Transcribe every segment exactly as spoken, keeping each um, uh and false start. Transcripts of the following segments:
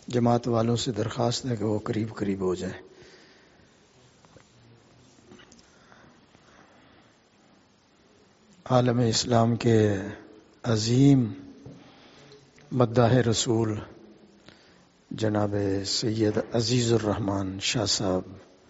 جماعت والوں سے درخواست ہے کہ وہ قریب قریب ہو جائیں. عالم اسلام کے عظیم مداح رسول جناب سید عزیز الرحمان شاہ صاحب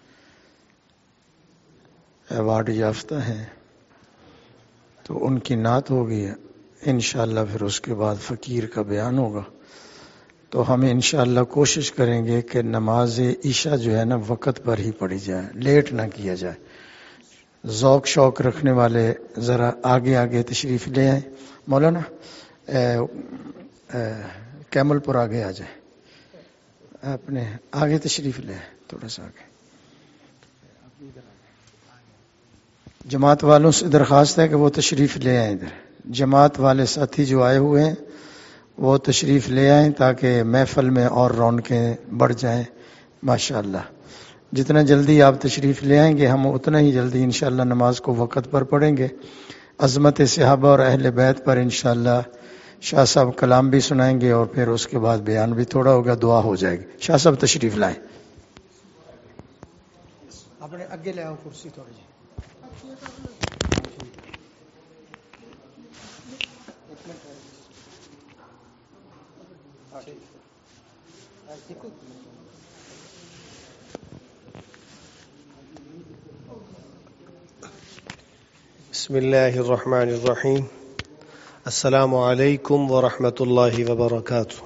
ایوارڈ یافتہ ہیں، تو ان کی نعت ہوگی انشاءاللہ. پھر اس کے بعد فقیر کا بیان ہوگا. تو ہم انشاءاللہ کوشش کریں گے کہ نماز عشاء جو ہے نا وقت پر ہی پڑھی جائے، لیٹ نہ کیا جائے. ذوق شوق رکھنے والے ذرا آگے آگے تشریف لے آئیں. مولانا کیمل پر آگے آ جائیں، اپنے آگے تشریف لے آئیں، تھوڑا سا آگے. جماعت والوں سے درخواست ہے کہ وہ تشریف لے آئیں. ادھر جماعت والے ساتھی جو آئے ہوئے ہیں وہ تشریف لے آئیں تاکہ محفل میں اور رونقیں بڑھ جائیں. ماشاءاللہ جتنا جلدی آپ تشریف لے آئیں گے ہم اتنا ہی جلدی انشاءاللہ نماز کو وقت پر پڑھیں گے. عظمت صحابہ اور اہل بیت پر انشاءاللہ شاہ صاحب کلام بھی سنائیں گے اور پھر اس کے بعد بیان بھی تھوڑا ہوگا، دعا ہو جائے گی. شاہ صاحب تشریف لائیں. اپنے اگے لے آؤ کرسی تھوڑی جی. بسم اللہ الرحمن الرحیم. السلام علیکم ورحمۃ اللہ وبرکاتہ.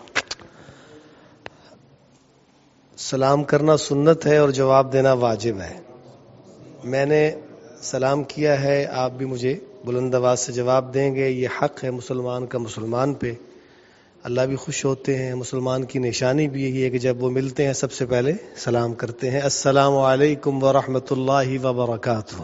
سلام کرنا سنت ہے اور جواب دینا واجب ہے. میں نے سلام کیا ہے، آپ بھی مجھے بلند آواز سے جواب دیں گے. یہ حق ہے مسلمان کا مسلمان پہ. اللہ بھی خوش ہوتے ہیں. مسلمان کی نشانی بھی یہی ہے کہ جب وہ ملتے ہیں سب سے پہلے سلام کرتے ہیں. السلام علیکم ورحمۃ اللہ وبرکاتہ.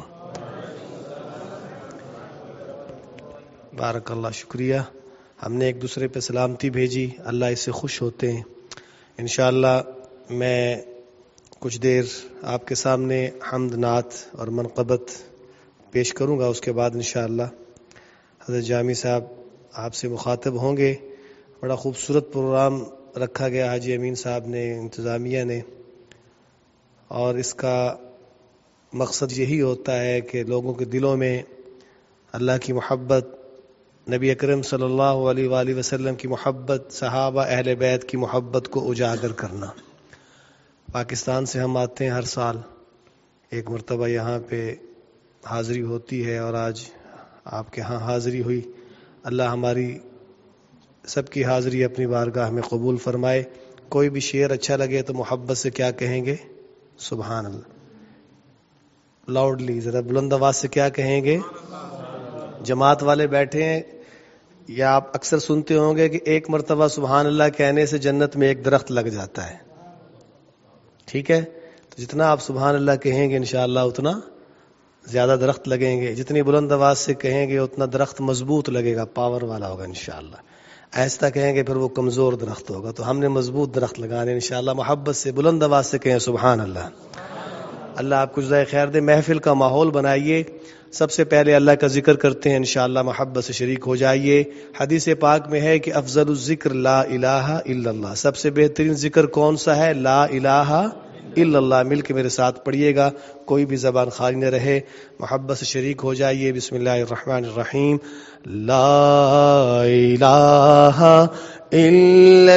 بارک اللہ. شکریہ. ہم نے ایک دوسرے پہ سلامتی بھیجی، اللہ اس سے خوش ہوتے ہیں. انشاءاللہ میں کچھ دیر آپ کے سامنے حمد نعت اور منقبت پیش کروں گا. اس کے بعد انشاءاللہ حضرت جامی صاحب آپ سے مخاطب ہوں گے. بڑا خوبصورت پروگرام رکھا گیا حاجی امین صاحب نے، انتظامیہ نے، اور اس کا مقصد یہی ہوتا ہے کہ لوگوں کے دلوں میں اللہ کی محبت، نبی اکرم صلی اللہ علیہ وآلہ وسلم کی محبت، صحابہ اہل بیت کی محبت کو اجاگر کرنا. پاکستان سے ہم آتے ہیں ہر سال، ایک مرتبہ یہاں پہ حاضری ہوتی ہے اور آج آپ کے ہاں حاضری ہوئی. اللہ ہماری سب کی حاضری اپنی بارگاہ میں قبول فرمائے. کوئی بھی شعر اچھا لگے تو محبت سے کیا کہیں گے؟ سبحان اللہ. لاؤڈلی ذرا بلند آواز سے کیا کہیں گے؟ جماعت والے بیٹھے ہیں، یا آپ اکثر سنتے ہوں گے کہ ایک مرتبہ سبحان اللہ کہنے سے جنت میں ایک درخت لگ جاتا ہے. ٹھیک ہے، تو جتنا آپ سبحان اللہ کہیں گے انشاءاللہ اتنا زیادہ درخت لگیں گے. جتنی بلند آواز سے کہیں گے اتنا درخت مضبوط لگے گا، پاور والا ہوگا انشاءاللہ. ایسا کہیں گے پھر وہ کمزور درخت ہوگا. تو ہم نے مضبوط درخت لگانے انشاءاللہ. محبت سے بلند آواز سے کہیں سبحان اللہ. اللہ آپ کو جزائے خیر دے. محفل کا ماحول بنائیے. سب سے پہلے اللہ کا ذکر کرتے ہیں انشاءاللہ. محبت سے شریک ہو جائیے. حدیث پاک میں ہے کہ افضل الذکر لا الہ الا اللہ. سب سے بہترین ذکر کون سا ہے؟ لا الہ الا اللہ. مل کے میرے ساتھ پڑھیے گا، کوئی بھی زبان خالی نہ رہے. محبت سے شریک ہو جائیے. بسم اللہ الرحمن الرحیم. لا الہ الا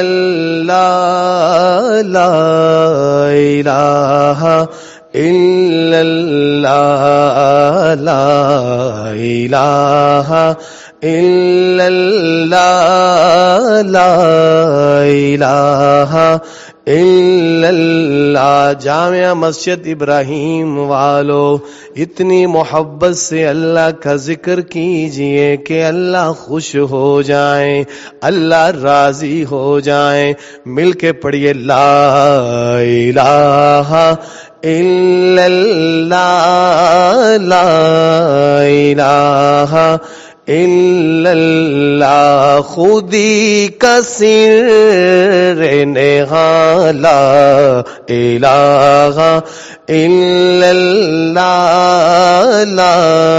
اللہ، لا الہ الا اللہ، لا الہ الا اللہ، لا الہ الا اللہ. جامعہ مسجد ابراہیم والو اتنی محبت سے اللہ کا ذکر کیجئے کہ اللہ خوش ہو جائیں، اللہ راضی ہو جائیں. مل کے پڑھیے لا الہ الا اللہ، لا الہ الا اللہ خودی کا سر نہاں لا الہ الا اللہ لا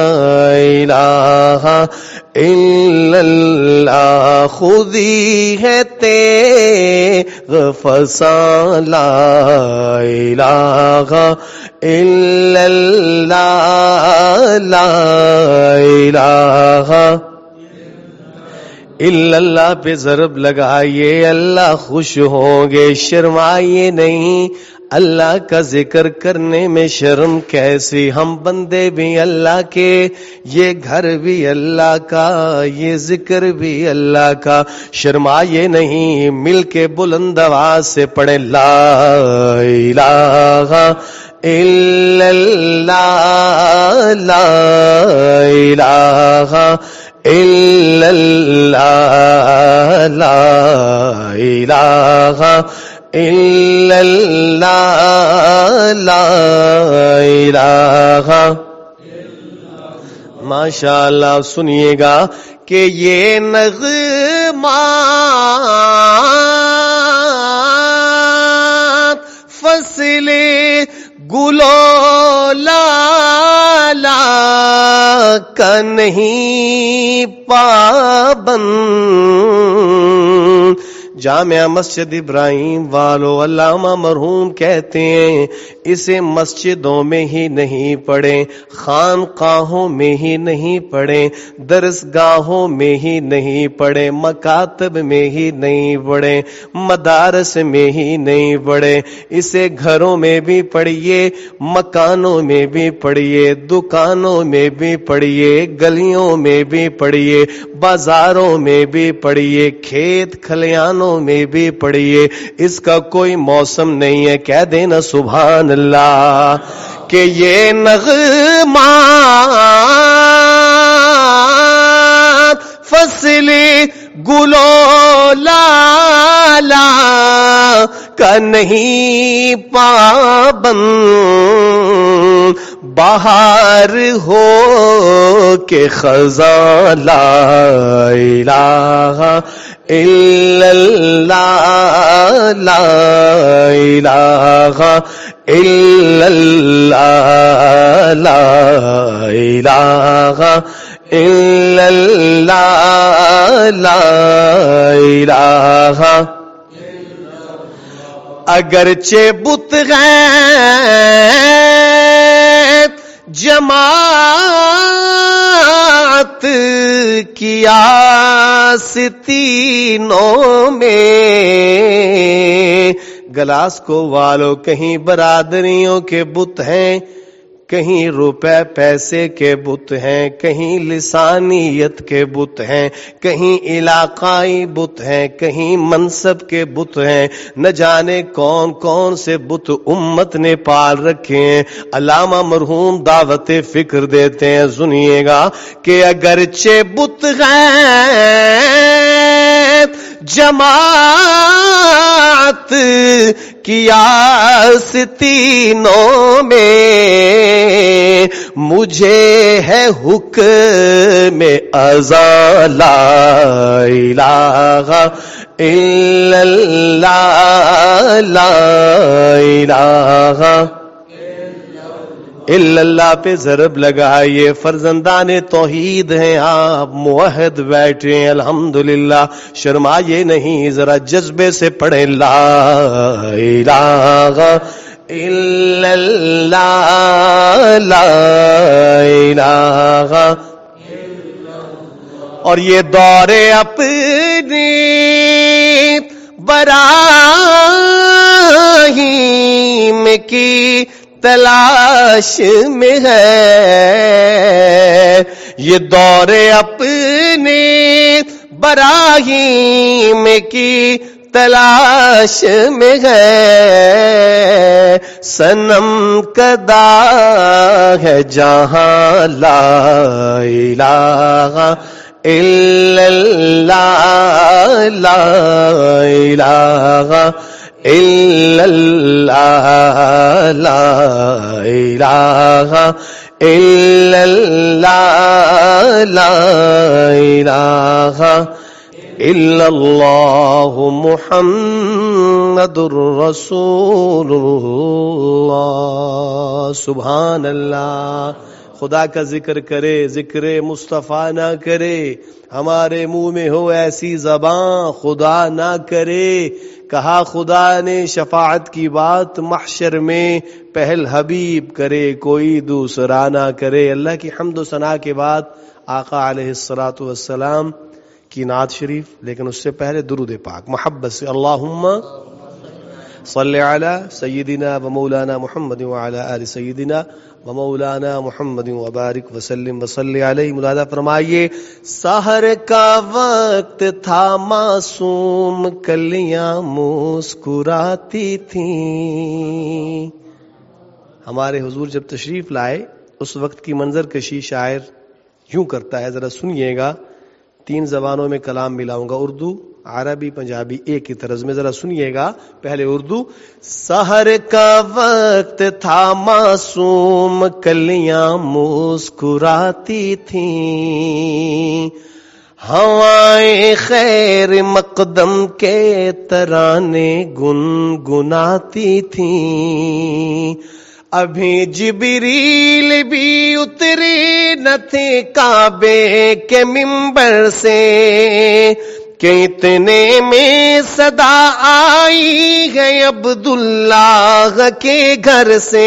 الہ الا اللہ خودی ہے تیغ فساں لا الہ الا اللہ لا الہ الا اللہ پہ ضرب لگائیے، اللہ خوش ہوں گے، شرمائیے نہیں۔ اللہ کا ذکر کرنے میں شرم کیسی، ہم بندے بھی اللہ کے، یہ گھر بھی اللہ کا، یہ ذکر بھی اللہ کا، شرمائیے نہیں، مل کے بلند آواز سے پڑھیں لا الہ الا اللہ لا الہ الا اللہ لا الہ الا اللہ لا الہ۔ ماشاء اللہ سنیے گا کہ یہ نغمات فصل گلو لالا کا نہیں پابند، جامعہ مسجد ابراہیم والو علامہ مرحوم کہتے ہیں اسے مسجدوں میں ہی نہیں پڑھیں، خانقاہوں میں ہی نہیں پڑھیں، درسگاہوں میں ہی نہیں پڑھیں، مکاتب میں ہی نہیں پڑھیں، مدارس میں ہی نہیں پڑھیں، اسے گھروں میں بھی پڑھیے، مکانوں میں بھی پڑھیے، دکانوں میں بھی پڑھیے، گلیوں میں بھی پڑھیے، بازاروں میں بھی پڑھیے، کھیت کھلیانوں میں بھی پڑھیے، اس کا کوئی موسم نہیں ہے۔ کہہ دینا سبحان اللہ کہ یہ نغمات فصل گلو لالا کا نہیں پابند، بہار ہو کے خزاں لا الہ الا اللہ لا الہ الا اللہ لا الہ الا اللہ لا الہ۔ اگرچہ بت غیر جماعت کی آستینوں میں، گلاس کو والو کہیں برادریوں کے بت ہیں، کہیں روپے پیسے کے بت ہیں، کہیں لسانیت کے بت ہیں، کہیں علاقائی بت ہیں، کہیں منصب کے بت ہیں، نہ جانے کون کون سے بت امت نے پال رکھے ہیں۔ علامہ مرحوم دعوت فکر دیتے ہیں، سنیے گا کہ اگرچہ بت غیر جماعت کی آستینوں میں، مجھے ہے حکم ازا لا الہ الا اللہ لا الہ الا اللہ پہ ضرب لگائیے۔ فرزندان توحید ہیں آپ، موحد بیٹھے ہیں الحمدللہ، شرمائیے نہیں، ذرا جذبے سے پڑھیں لا الہ الا اللہ لا الہ۔ اور یہ دور اپنی براہیم کی تلاش میں ہے، یہ دور اپنی براہیم کی تلاش میں ہے، صنم کدا ہے جہاں لا الہ الا اللہ لا الہ الا اللہ لا الہ الا اللہ لا الہ الا اللہ محمد الرسول اللہ. سبحان اللہ. خدا کا ذکر کرے، ذکر مصطفیٰ نہ کرے، ہمارے منہ میں ہو ایسی زبان خدا نہ کرے. کہا خدا نے شفاعت کی بات محشر میں پہل حبیب کرے، کوئی دوسرا نہ کرے. اللہ کی حمد و ثنا کے بعد آقا علیہ الصلوۃ والسلام کی نعت شریف، لیکن اس سے پہلے درود پاک محبت سے. اللہم صلی علی سیدنا و مولانا محمد وعلی آل سیدنا و مولانا محمد وبارک وسلم وصلی علیہ. ملاحظہ فرمائیے، سحر کا وقت تھا معصوم کلیاں مسکراتی تھیں. ہمارے حضور جب تشریف لائے اس وقت کی منظر کشی شاعر یوں کرتا ہے، ذرا سنیے گا. تین زبانوں میں کلام ملاؤں گا، اردو، عربی، پنجابی، ایک ہی طرز میں. ذرا سنیے گا. پہلے اردو. سحر کا وقت تھا معصوم کلیاں مسکراتی تھیں، ہوائیں خیر مقدم کے ترانے گنگناتی تھیں. ابھی جبریل بھی اترے نہ تھے کعبے کے منبر سے کہ اتنے میں صدا آئی ہے عبداللہ کے گھر سے.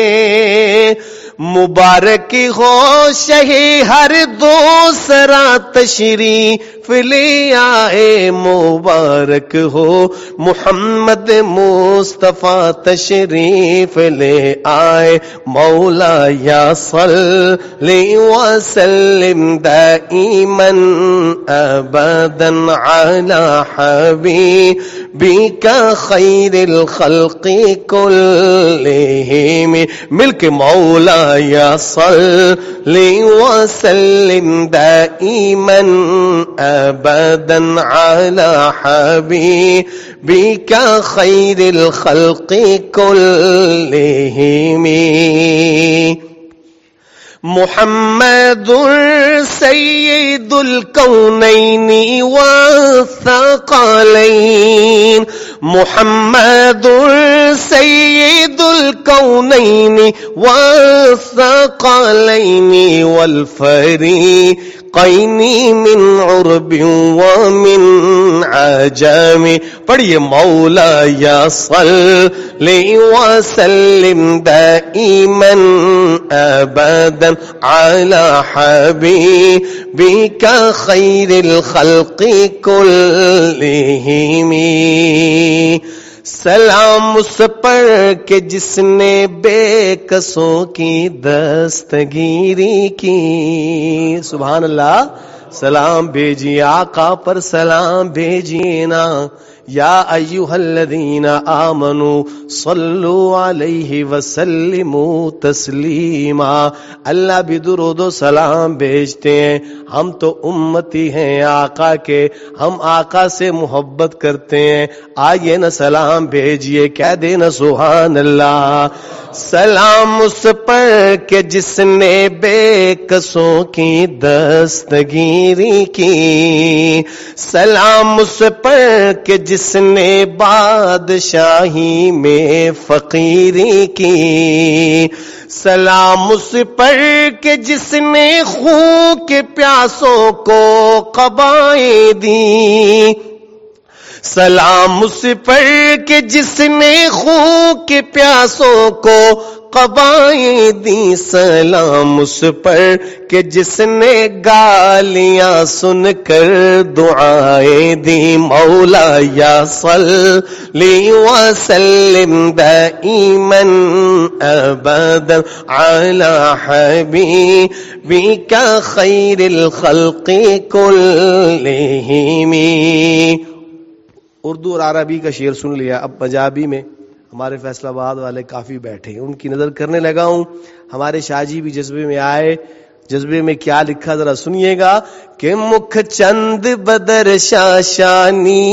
مبارک ہو شہ ہر دوسرا تشریف لے آئے، مبارک ہو محمد مصطفیٰ تشریف لے آئے. مولا یا صلی وسلم دائما ابدا علی حبیبک خیر الخلق کلہم. مل کے مولا یا صلی وسلم دائما ابدا علی حبیبک خیر الخلق کلہم. محمد سید الکونین والثقلین، محمد سید الکونین والثقلین والفریقین من عرب ومن عجم. پڑھیے، مولا یا صلی وسلم دائما ابدا علی حبیبک خیر الخلق کلہم. سلام اس پر کہ جس نے بے کسوں کی دستگیری کی. سبحان اللہ. سلام بھیجیے آقا پر، سلام بھیجیے نا. یا ایھا الذین آمنوا صلوا علیہ وسلموا تسلیما. اللہ بھی درود و سلام بھیجتے ہیں. ہم تو امتی ہیں آقا کے، ہم آقا سے محبت کرتے ہیں. آئیے نا سلام بھیجیے، کہہ دینا سبحان اللہ. سلام اس پر کہ جس نے بے کسوں کی دستگیری کی، سلام اس پر کہ جس نے بادشاہی میں فقیری کی، سلام اس پر کہ جس نے خون کے پیاسوں کو قبائیں دی، سلام اس پر کہ جس نے خون کے پیاسوں کو قبائیں دی، سلام اس پر کہ جس نے گالیاں سن کر دعائیں دی. مولا یا صلی وسلم دائما ابدا علی حبیبک خیر الخلق کلہم. اردو اور عربی کا شعر سن لیا، اب پنجابی میں ہمارے فیصلہ آباد والے کافی بیٹھے ہیں، ان کی نظر کرنے لگا ہوں. ہمارے شاہ جی بھی جذبے میں آئے. جذبے میں کیا لکھا ذرا سنیے گا کہ مکھ چند بدر شاشانی.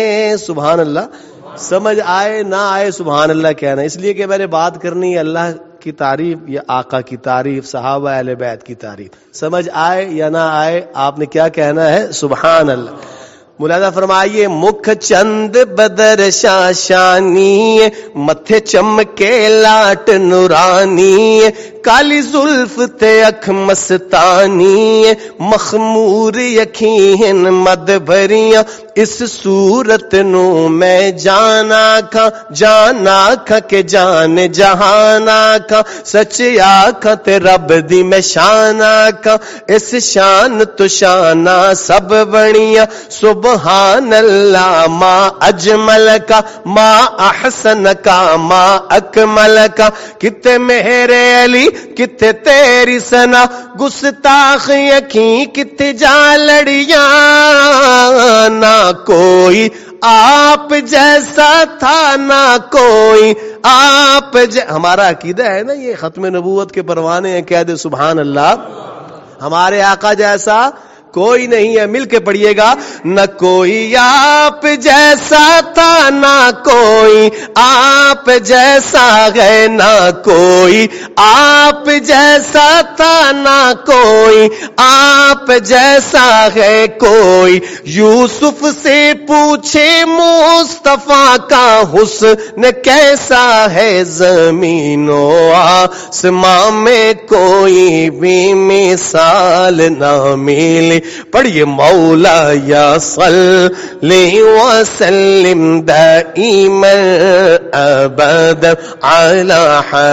سبحان اللہ. سمجھ آئے نہ آئے سبحان اللہ کہنا، اس لیے کہ میں نے بات کرنی ہے اللہ کی تعریف یا آقا کی تعریف، صحابہ اہل بیت کی تعریف. سمجھ آئے یا نہ آئے آپ نے کیا کہنا ہے؟ سبحان اللہ. ملاحظہ فرمائیے، مکھ چند بدر شاشانی، متھے چمکے لاٹ نورانی، کالی زلف تے اکھ مستانی، مخمور یکھین مد بھریاں، اس صورت نو میں جانا کھا جانا کھا کہ جان جہانا کھا، سچ آکھا تے رب دی میں شانا کھا، اس شان تو شانہ سب بڑیاں، سبحان اللہ ما اجمل کا ما احسن کا ما اکمل کا، کتے میرے علی کتے تیری سنا، گستاخ یقین کتے جا لڑیاں، نہ کوئی آپ جیسا تھا نہ کوئی آپ جیسا. ہمارا عقیدہ ہے نا، یہ ختم نبوت کے پروانے ہیں، کہہ دے سبحان اللہ. ہمارے آقا جیسا کوئی نہیں ہے. مل کے پڑھیے گا، نہ کوئی آپ جیسا تھا نہ کوئی آپ جیسا ہے، نہ کوئی آپ جیسا تھا نہ کوئی آپ جیسا ہے کوئی. یوسف سے پوچھے مصطفیٰ کا حسن کیسا ہے، زمین و آسمان میں کوئی بھی مثال نہ ملی. پڑھیے، مولا یا صلی وسلم دائما ابدا علی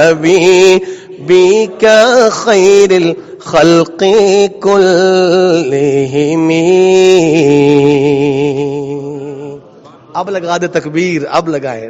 حبیبک خیر الخلق کلہم. اب لگا دے تکبیر، اب لگائے.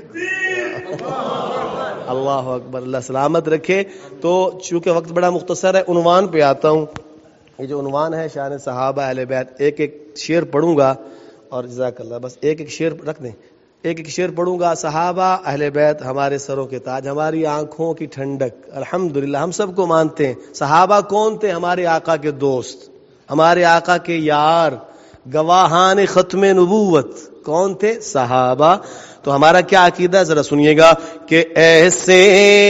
اللہ اکبر، اللہ سلامت رکھے. تو چونکہ وقت بڑا مختصر ہے، عنوان پہ آتا ہوں. یہ جو عنوان ہے شان صحابہ اہل بیت، ایک ایک شعر پڑھوں گا اور جزاک اللہ بس ایک ایک شعر رکھ دیں. ایک ایک شعر پڑھوں گا. صحابہ اہل بیت ہمارے سروں کے تاج، ہماری آنکھوں کی ٹھنڈک. الحمدللہ ہم سب کو مانتے ہیں. صحابہ کون تھے؟ ہمارے آقا کے دوست، ہمارے آقا کے یار، گواہان ختم نبوت. کون تھے؟ صحابہ. تو ہمارا کیا عقیدہ ہے ذرا سنیے گا کہ ایسے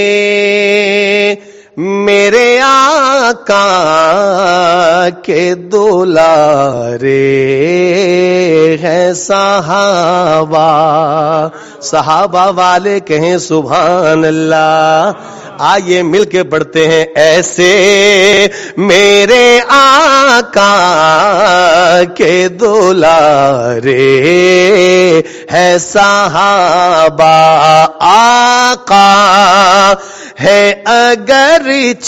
میرے آقا کے دولارے ہیں صحابہ. صحابہ والے کہیں سبحان اللہ. آئیے مل کے پڑھتے ہیں. ایسے میرے آقا کے دولارے ہے صحابہ. آقا ہے اگر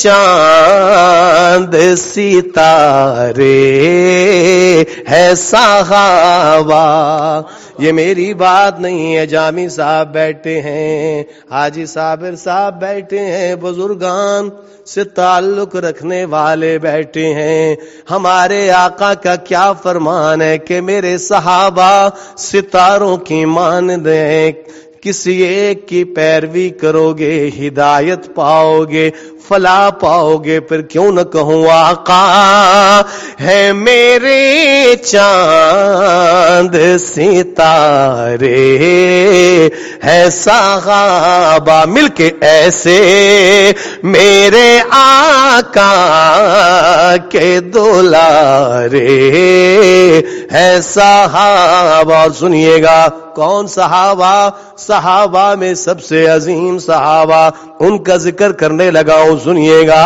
چاند ستارے ہے صحابہ. یہ میری بات نہیں ہے، جامی صاحب بیٹھے ہیں، حاجی صابر صاحب بیٹھے ہیں، بزرگان سے تعلق رکھنے والے بیٹھے ہیں. ہمارے آقا کا کیا فرمان ہے کہ میرے صحابہ ستاروں کی مانند ہیں. کسی ایک کی پیروی کرو گے ہدایت پاؤ گے، فلاح پاؤ گے. پھر کیوں نہ کہوں آقا ہے میرے چاند ستارے ہے صحابہ. مل کے ایسے میرے آقا کے دولارے ہے صحابہ. اور سنیے گا کون صحابہ؟ صحابہ میں سب سے عظیم صحابہ، ان کا ذکر کرنے لگا ہوں. سنیے گا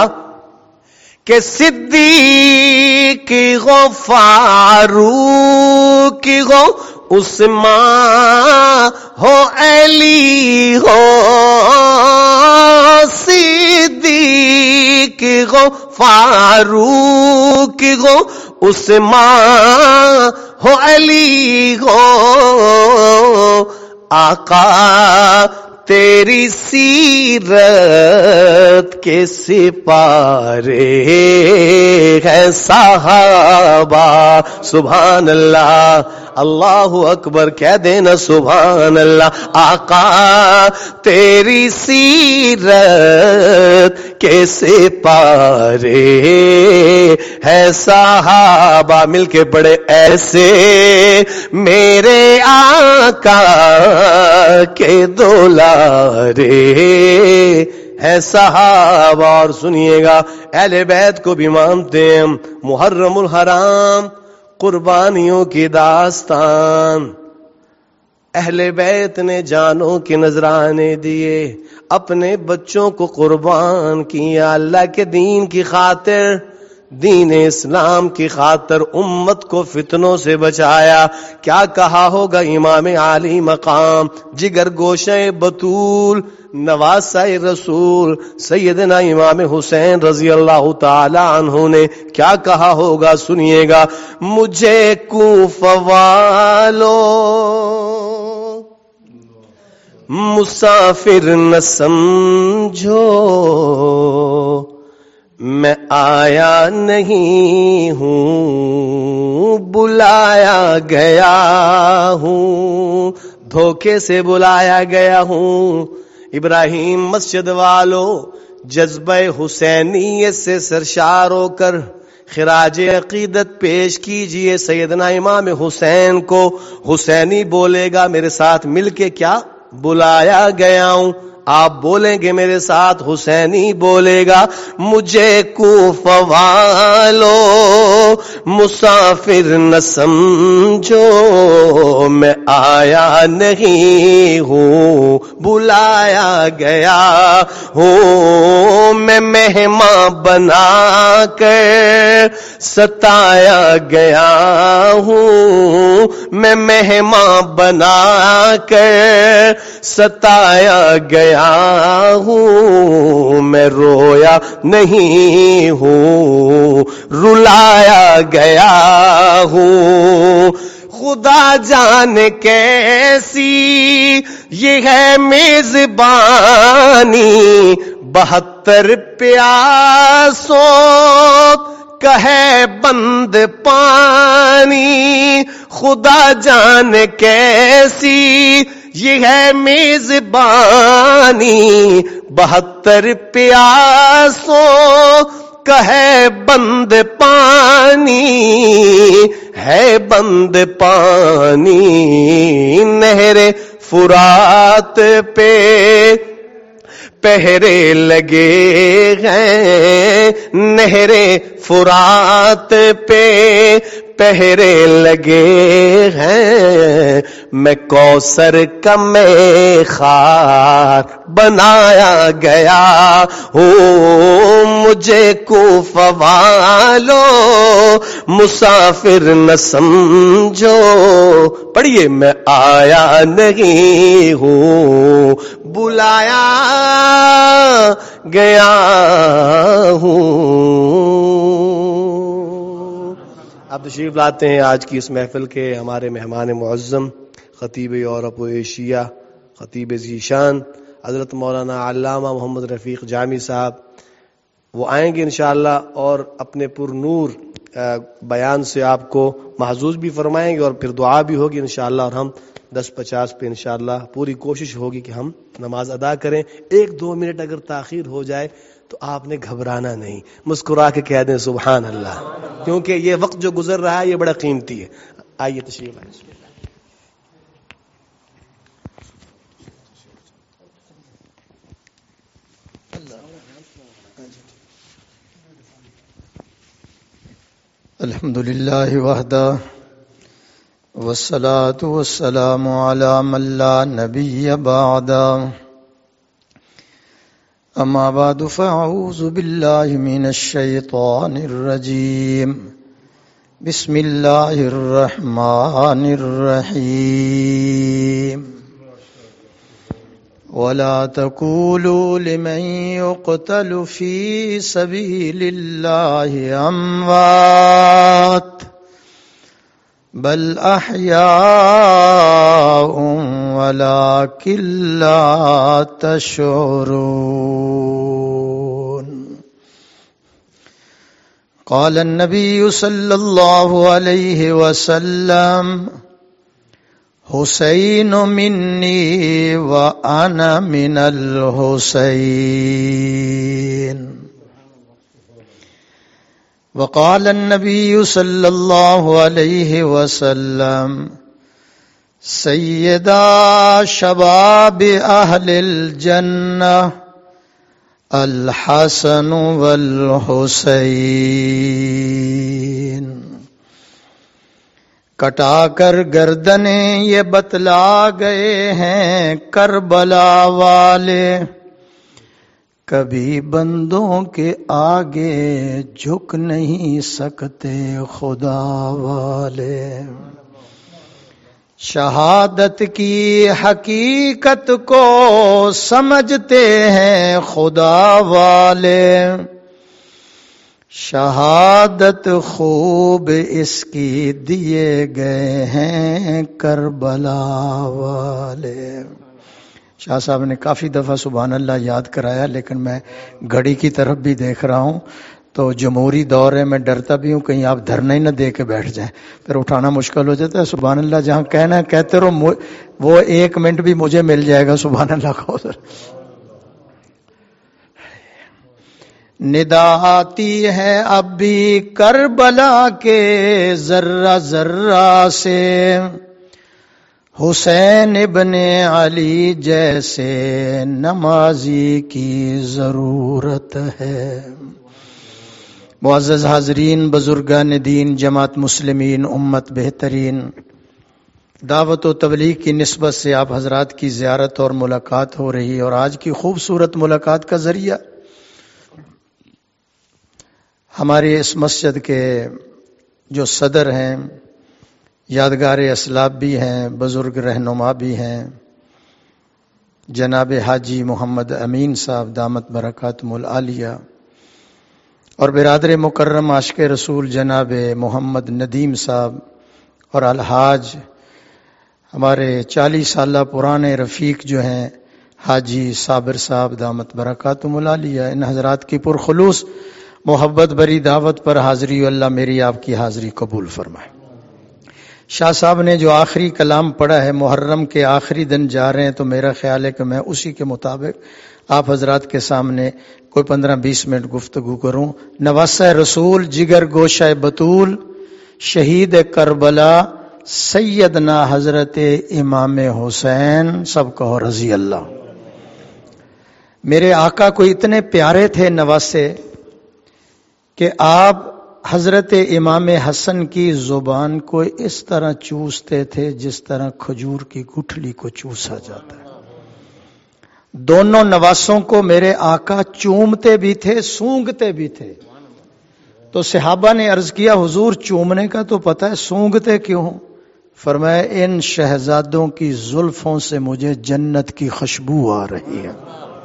کہ صدیق ہو، فاروق ہو، عثمان ہو، علی ہو، صدیق ہو، فاروق ہو، عثمان ہو، علی ہو. آقا تیری سیرت کے سپارے ہے صحابہ. سبحان اللہ، اللہ اکبر کہہ دینا سبحان اللہ. آقا تیری سیرت کے سپارے ہے صحابہ. مل کے پڑھے. ایسے میرے آقا کے دولارے ہیں صحابہ. اور سنیے گا اہل بیت کو بھی مانتے ہیں. محرم الحرام قربانیوں کی داستان. اہل بیت نے جانوں کے نذرانے دیے, اپنے بچوں کو قربان کیا اللہ کے دین کی خاطر, دین اسلام کی خاطر, امت کو فتنوں سے بچایا. کیا کہا ہوگا امام عالی مقام, جگر گوشہ بطول, نواسہ رسول سیدنا امام حسین رضی اللہ تعالی عنہ نے کیا کہا ہوگا, سنیے گا. مجھے کوفہ والو مسافر نہ سمجھو, میں آیا نہیں ہوں بلایا گیا ہوں, دھوکے سے بلایا گیا ہوں. ابراہیم مسجد والو جذبہ حسینیت سے سرشار ہو کر خراج عقیدت پیش کیجئے سیدنا امام حسین کو. حسینی بولے گا میرے ساتھ مل کے, کیا بلایا گیا ہوں. آپ بولیں گے میرے ساتھ, حسینی بولے گا مجھے کوفہ والو مسافر نہ سمجھو, میں آیا نہیں ہوں بلایا گیا ہوں. میں مہمان بنا کر ستایا گیا ہوں, میں مہمان بنا کر ستایا گیا ہوں. میں رویا نہیں ہوں رلایا گیا ہوں. خدا جان کیسی یہ ہے میزبانی, بہتر پیاسوں کہے بند پانی. خدا جان کیسی یہ ہے میزبانی, بہتر پیاسوں کہے بند پانی. ہے بند پانی نہر فرات پہ پہرے لگے ہیں, نہر فرات پہ پہرے لگے ہیں. میں کوثر کا میں خار بنایا گیا ہوں. مجھے کوفہ والو مسافر نہ سمجھو, پڑھیے میں آیا نہیں ہوں بلایا گیا ہوں. آپ تشریف لاتے ہیں آج کی اس محفل کے ہمارے مہمان معظم خطیب یورپ و ایشیا, خطیب ذیشان حضرت مولانا علامہ محمد رفیق جامی صاحب. وہ آئیں گے انشاءاللہ اور اپنے پر نور بیان سے آپ کو محظوظ بھی فرمائیں گے, اور پھر دعا بھی ہوگی انشاءاللہ. اور ہم دس پچاس پہ انشاءاللہ پوری کوشش ہوگی کہ ہم نماز ادا کریں. ایک دو منٹ اگر تاخیر ہو جائے تو آپ نے گھبرانا نہیں, مسکرا کے کہہ دیں سبحان اللہ, کیونکہ یہ وقت جو گزر رہا ہے یہ بڑا قیمتی ہے. آئیے تشریف لائیں. الحمد للہ وحدہ والصلاة والسلام علی من لا نبی بعدہ. اما بعد فاعوذ باللہ من الشیطان الرجیم. بسم اللہ الرحمن الرحیم. ولا تقولوا لمن يقتل في سبيل الله أموات بل أحياء ولكن لا تشعرون. قال النبي صلى الله عليه وسلم حسین منی وانا من الحسین. وقال النبي صلى الله عليه وسلم سيدا شباب أهل الجنة الحسن والحسین کٹا کر گردنیں یہ بتلا گئے ہیں کربلا والے، کبھی بندوں کے آگے جھک نہیں سکتے خدا والے، شہادت کی حقیقت کو سمجھتے ہیں خدا والے، شہادت خوب اس کی دیے گئے ہیں کربلا والے۔ شاہ صاحب نے کافی دفعہ سبحان اللہ یاد کرایا، لیکن میں گھڑی کی طرف بھی دیکھ رہا ہوں تو جمہوری دور ہے، میں ڈرتا بھی ہوں کہیں آپ دھرنا ہی نہ دے کے بیٹھ جائیں، پھر اٹھانا مشکل ہو جاتا ہے۔ سبحان اللہ جہاں کہنا ہے کہتے رہو، وہ ایک منٹ بھی مجھے مل جائے گا سبحان اللہ کو۔ ندا آتی ہے اب بھی کربلا کے ذرہ ذرہ سے، حسین ابن علی جیسے نمازی کی ضرورت ہے۔ معزز حاضرین، بزرگان دین، جماعت مسلمین، امت بہترین، دعوت و تبلیغ کی نسبت سے آپ حضرات کی زیارت اور ملاقات ہو رہی، اور آج کی خوبصورت ملاقات کا ذریعہ ہماری اس مسجد کے جو صدر ہیں، یادگار اسلاف بھی ہیں، بزرگ رہنما بھی ہیں، جناب حاجی محمد امین صاحب دامت برکاتہم العالیہ، اور برادر مکرم عاشق رسول جناب محمد ندیم صاحب، اور الحاج ہمارے چالیس سالہ پرانے رفیق جو ہیں حاجی صابر صاحب دامت برکاتہم العالیہ، ان حضرات کی پرخلوص محبت بری دعوت پر حاضری، اللہ میری آپ کی حاضری قبول فرمائے۔ شاہ صاحب نے جو آخری کلام پڑھا ہے، محرم کے آخری دن جا رہے ہیں، تو میرا خیال ہے کہ میں اسی کے مطابق آپ حضرات کے سامنے کوئی پندرہ بیس منٹ گفتگو کروں۔ نواسہ رسول، جگر گوشہ بطول، شہید کربلا، سیدنا حضرت امام حسین، سب کہو رضی اللہ۔ میرے آقا کو اتنے پیارے تھے نواسے کہ آپ حضرت امام حسن کی زبان کو اس طرح چوستے تھے جس طرح کھجور کی گٹھلی کو چوسا جاتا ہے۔ دونوں نواسوں کو میرے آقا چومتے بھی تھے، سونگھتے بھی تھے۔ تو صحابہ نے عرض کیا حضور چومنے کا تو پتہ ہے، سونگھتے کیوں؟ فرمایا ان شہزادوں کی زلفوں سے مجھے جنت کی خوشبو آ رہی ہے۔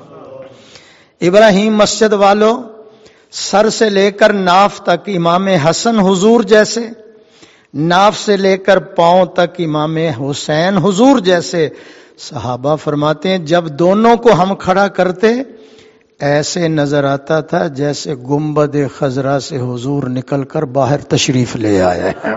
ابراہیم مسجد والوں، سر سے لے کر ناف تک امام حسن حضور جیسے، ناف سے لے کر پاؤں تک امام حسین حضور جیسے۔ صحابہ فرماتے ہیں جب دونوں کو ہم کھڑا کرتے ایسے نظر آتا تھا جیسے گنبد خضرا سے حضور نکل کر باہر تشریف لے آئے ہیں۔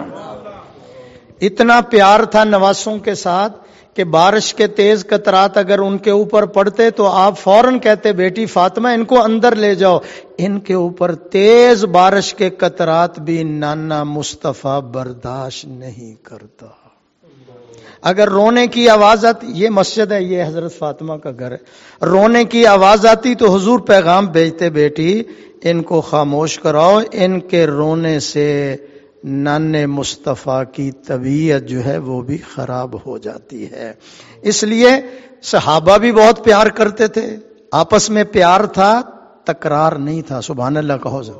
اتنا پیار تھا نواسوں کے ساتھ کہ بارش کے تیز قطرات اگر ان کے اوپر پڑتے تو آپ فوراً کہتے بیٹی فاطمہ ان کو اندر لے جاؤ۔ ان کے اوپر تیز بارش کے قطرات بھی نانا مصطفیٰ برداشت نہیں کرتا۔ اگر رونے کی آواز آتی، یہ مسجد ہے، یہ حضرت فاطمہ کا گھر ہے، رونے کی آواز آتی تو حضور پیغام بھیجتے بیٹی ان کو خاموش کراؤ، ان کے رونے سے نانے مصطفیٰ کی طبیعت جو ہے وہ بھی خراب ہو جاتی ہے۔ اس لیے صحابہ بھی بہت پیار کرتے تھے، آپس میں پیار تھا، تکرار نہیں تھا۔ سبحان اللہ کہو ذرا۔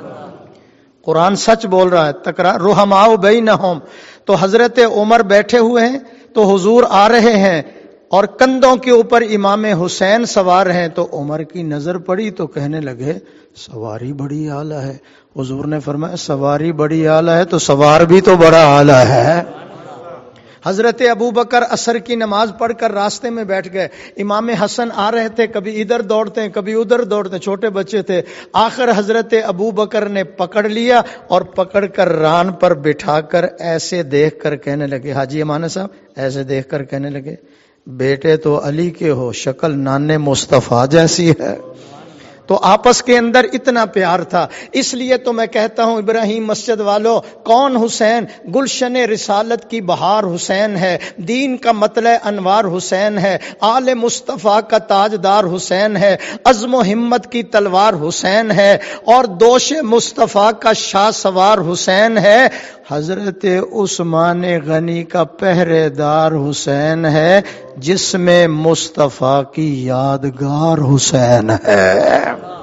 قرآن سچ بول رہا ہے، تکرار رحماء بینہم۔ تو حضرت عمر بیٹھے ہوئے ہیں تو حضور آ رہے ہیں اور کندھوں کے اوپر امام حسین سوار ہیں، تو عمر کی نظر پڑی تو کہنے لگے سواری بڑی اعلیٰ ہے۔ حضور نے فرمایا سواری بڑی اعلیٰ ہے تو سوار بھی تو بڑا اعلیٰ ہے۔ حضرت ابو بکر عصر کی نماز پڑھ کر راستے میں بیٹھ گئے، امام حسن آ رہے تھے، کبھی ادھر دوڑتے ہیں کبھی ادھر دوڑتے، چھوٹے بچے تھے۔ آخر حضرت ابو بکر نے پکڑ لیا اور پکڑ کر ران پر بٹھا کر ایسے دیکھ کر کہنے لگے، حاجی امانہ صاحب ایسے دیکھ کر کہنے لگے بیٹے تو علی کے ہو، شکل نانے مصطفیٰ جیسی ہے۔ تو آپس کے اندر اتنا پیار تھا. اس لیے تو میں کہتا ہوں ابراہیم مسجد والوں، کون حسین؟ گلشن رسالت کی بہار حسین ہے، دین کا مطلع انوار حسین ہے، آل مصطفیٰ کا تاجدار حسین ہے، عزم و ہمت کی تلوار حسین ہے، اور دوش مصطفیٰ کا شاہ سوار حسین ہے. حضرت عثمان غنی کا پہرے دار حسین ہے، جس میں مصطفیٰ کی یادگار حسین ہے.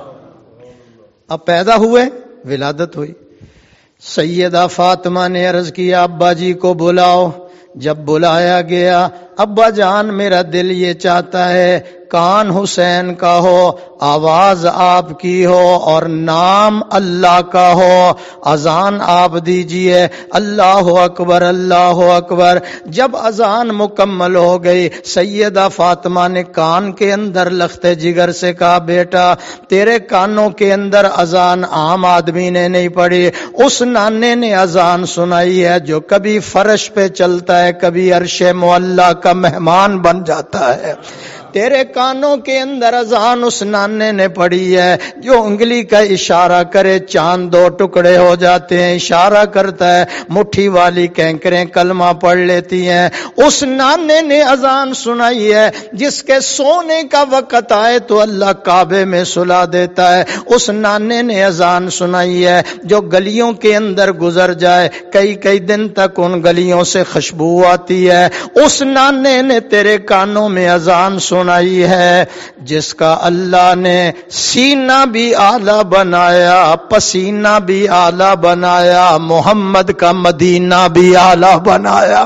اب پیدا ہوئے، ولادت ہوئی. سیدہ فاطمہ نے عرض کیا ابا جی کو بلاؤ. جب بلایا گیا، ابا جان میرا دل یہ چاہتا ہے کان حسین کا ہو، آواز آپ کی ہو، اور نام اللہ کا ہو. اذان آپ دیجئے، اللہ اکبر اللہ اکبر. جب اذان مکمل ہو گئی، سیدہ فاطمہ نے کان کے اندر لختے جگر سے کہا بیٹا تیرے کانوں کے اندر اذان عام آدمی نے نہیں پڑھی، اس نانے نے اذان سنائی ہے جو کبھی فرش پہ چلتا ہے، کبھی عرش معلیٰ کا مہمان بن جاتا ہے. تیرے کانوں کے اندر اذان اس نانے نے پڑھی ہے جو انگلی کا اشارہ کرے چاند دو ٹکڑے ہو جاتے ہیں، اشارہ کرتا ہے، مٹھی والی کینکریں کلمہ پڑھ لیتی ہیں. اس نانے نے اذان سنائی ہے جس کے سونے کا وقت آئے تو اللہ کعبے میں سلا دیتا ہے. اس نانے نے اذان سنائی ہے جو گلیوں کے اندر گزر جائے کئی کئی دن تک ان گلیوں سے خوشبو آتی ہے. اس نانے نے تیرے کانوں میں اذان سنائی سنائی ہے جس کا اللہ نے سینہ بھی اعلیٰ بنایا، پسینہ بھی اعلیٰ بنایا، محمد کا مدینہ بھی اعلیٰ بنایا.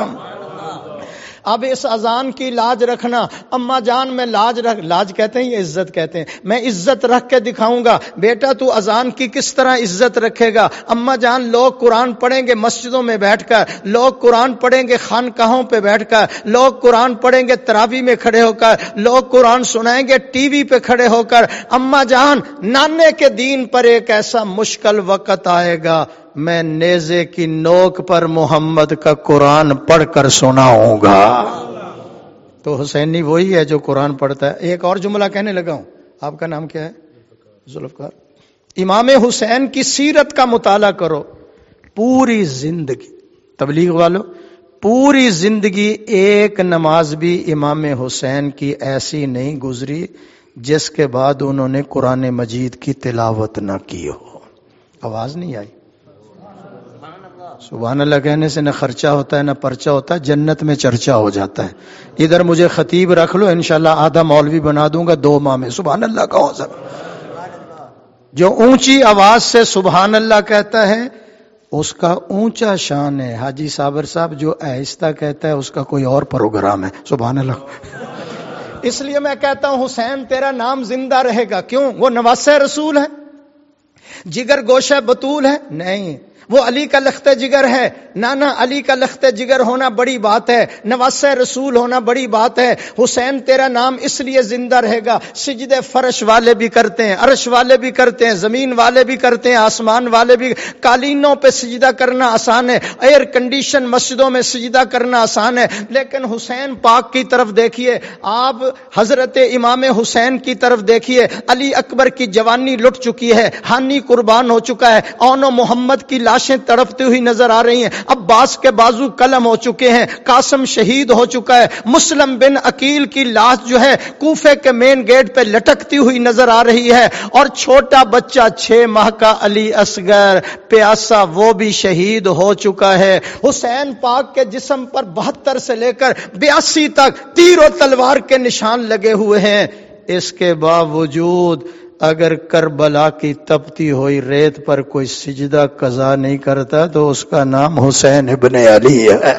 اب اس اذان کی لاج رکھنا. اماں جان میں لاج رکھ، لاج کہتے ہیں یہ عزت کہتے ہیں، میں عزت رکھ کے دکھاؤں گا. بیٹا تو اذان کی کس طرح عزت رکھے گا؟ اماں جان لوگ قرآن پڑھیں گے مسجدوں میں بیٹھ کر، لوگ قرآن پڑھیں گے خانقاہوں پہ بیٹھ کر، لوگ قرآن پڑھیں گے تراویح میں کھڑے ہو کر، لوگ قرآن سنائیں گے ٹی وی پہ کھڑے ہو کر. اماں جان نانے کے دین پر ایک ایسا مشکل وقت آئے گا، میں نیزے کی نوک پر محمد کا قرآن پڑھ کر سناؤں گا. تو حسینی وہی ہے جو قرآن پڑھتا ہے. ایک اور جملہ کہنے لگا ہوں. آپ کا نام کیا ہے؟ ذوالفقار. امام حسین کی سیرت کا مطالعہ کرو. پوری زندگی، تبلیغ والو، پوری زندگی ایک نماز بھی امام حسین کی ایسی نہیں گزری جس کے بعد انہوں نے قرآن مجید کی تلاوت نہ کی ہو. آواز نہیں آئی؟ سبحان اللہ کہنے سے نہ خرچہ ہوتا ہے نہ پرچہ ہوتا ہے، جنت میں چرچا ہو جاتا ہے. ادھر مجھے خطیب رکھ لو، انشاءاللہ آدھا مولوی بنا دوں گا دو ماہ میں. سبحان اللہ کہو سب. جو اونچی آواز سے سبحان اللہ کہتا ہے اس کا اونچا شان ہے. حاجی صابر صاحب جو آہستہ کہتا ہے اس کا کوئی اور پروگرام ہے. سبحان اللہ. اس لیے میں کہتا ہوں حسین تیرا نام زندہ رہے گا. کیوں؟ وہ نواسہ رسول ہے، جگر گوشہ بطول ہے؟ نہیں، وہ علی کا لخت جگر ہے. نانا علی کا لخت جگر ہونا بڑی بات ہے، نواسہ رسول ہونا بڑی بات ہے. حسین تیرا نام اس لیے زندہ رہے گا، سجدے فرش والے بھی کرتے ہیں، عرش والے بھی کرتے ہیں، زمین والے بھی کرتے ہیں، آسمان والے بھی. قالینوں پہ سجدہ کرنا آسان ہے، ایئر کنڈیشن مسجدوں میں سجدہ کرنا آسان ہے، لیکن حسین پاک کی طرف دیکھیے. آپ حضرت امام حسین کی طرف دیکھیے. علی اکبر کی جوانی لٹ چکی ہے، ہانی قربان ہو چکا ہے، اون و محمد کی لاشیں تڑپتی ہوئی نظر آ رہی ہیں، عباس کے بازو قلم ہو چکے ہیں، قاسم شہید ہو چکا ہے، مسلم بن عقیل کی لاش جو ہے کوفے کے مین گیٹ پہ لٹکتی ہوئی نظر آ رہی ہے، اور چھوٹا بچہ چھ ماہ کا علی اصغر پیاسا وہ بھی شہید ہو چکا ہے. حسین پاک کے جسم پر بہتر سے لے کر بیاسی تک تیر و تلوار کے نشان لگے ہوئے ہیں. اس کے باوجود اگر کربلا کی تپتی ہوئی ریت پر کوئی سجدہ قضا نہیں کرتا تو اس کا نام حسین ابن علی ہے.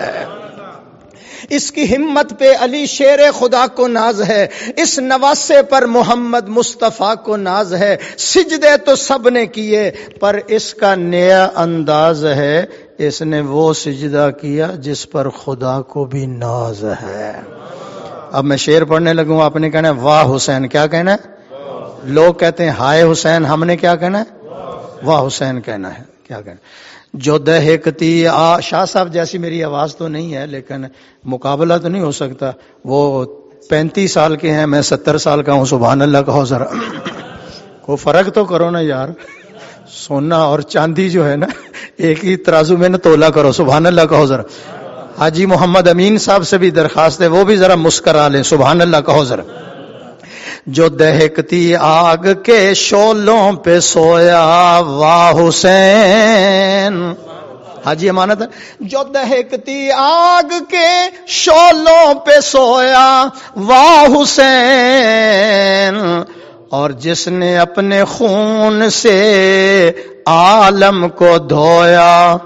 اس کی ہمت پہ علی شیر خدا کو ناز ہے، اس نواسے پر محمد مصطفیٰ کو ناز ہے. سجدے تو سب نے کیے پر اس کا نیا انداز ہے، اس نے وہ سجدہ کیا جس پر خدا کو بھی ناز ہے. اب میں شعر پڑھنے لگوں، آپ نے کہنا ہے واہ حسین. کیا کہنا ہے؟ لوگ کہتے ہیں ہائے حسین، ہم نے کیا کہنا ہے؟ واہ حسین کہنا ہے. کیا کہنا؟ جو دہکتی آ شاہ صاحب جیسی میری آواز تو نہیں ہے لیکن مقابلہ تو نہیں ہو سکتا. وہ پینتیس سال کے ہیں، میں ستر سال کا ہوں. سبحان اللہ کہو ذرا. کو فرق تو کرو نا یار. سونا اور چاندی جو ہے نا ایک ہی ترازو میں نہ تولا کرو. سبحان اللہ کہو ذرا. حاجی محمد امین صاحب سے بھی درخواست ہے وہ بھی ذرا مسکرا لیں. سبحان اللہ کہو ذرا. جو دہکتی آگ کے شعلوں پہ سویا واہ حسین. حاجی امانت ہے. جو دہکتی آگ کے شعلوں پہ سویا واہ حسین، اور جس نے اپنے خون سے عالم کو دھویا.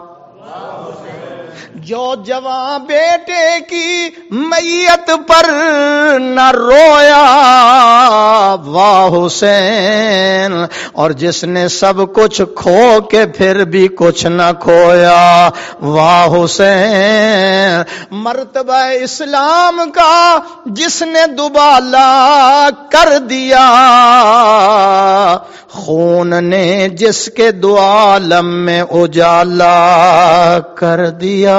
جو جوان بیٹے کی میت پر نہ رویا واہ حسین، اور جس نے سب کچھ کھو کے پھر بھی کچھ نہ کھویا واہ حسین. مرتبہ اسلام کا جس نے دوبالا کر دیا، خون نے جس کے دو عالم میں اجالا کر دیا.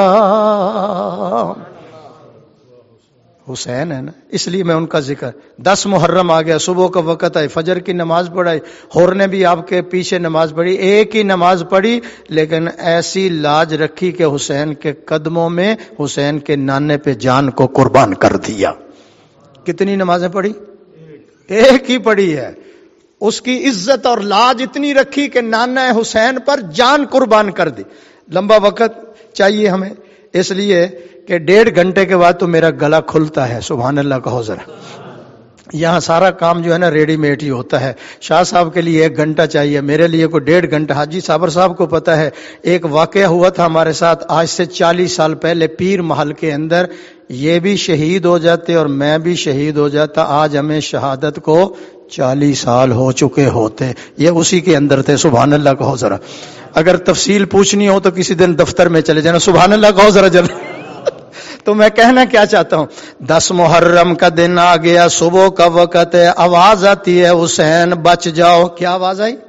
حسین ہے نا، اس لیے میں ان کا ذکر. دس محرم آ گیا، صبح کا وقت ہے، فجر کی نماز پڑھائی. ہور نے بھی آپ کے پیچھے نماز پڑھی، ایک ہی نماز پڑھی لیکن ایسی لاج رکھی کہ حسین کے قدموں میں حسین کے نانے پہ جان کو قربان کر دیا. کتنی نمازیں پڑھی؟ ایک ہی پڑھی ہے. اس کی عزت اور لاج اتنی رکھی کہ نانا حسین پر جان قربان کر دی. لمبا وقت چاہیے ہمیں، اس لیے کہ ڈیڑھ گھنٹے کے بعد تو میرا گلا کھلتا ہے. سبحان اللہ کہو ذرا. یہاں سارا کام جو ہے نا ریڈی میڈ ہی ہوتا ہے. شاہ صاحب کے لیے ایک گھنٹہ چاہیے، میرے لیے کوئی ڈیڑھ گھنٹہ. حاجی صابر صاحب کو پتا ہے ایک واقعہ ہوا تھا ہمارے ساتھ آج سے چالیس سال پہلے پیر محل کے اندر. یہ بھی شہید ہو جاتے اور میں بھی شہید ہو جاتا. آج ہمیں شہادت کو چالیس سال ہو چکے ہوتے. یہ اسی کے اندر تھے. سبحان اللہ کہو ذرا. اگر تفصیل پوچھنی ہو تو کسی دن دفتر میں چلے جانا. سبحان اللہ کہو ذرا جلد. تو میں کہنا کیا چاہتا ہوں، دس محرم کا دن آ گیا، صبح کا وقت ہے، آواز آتی ہے حسین بچ جاؤ. کیا آواز آئی؟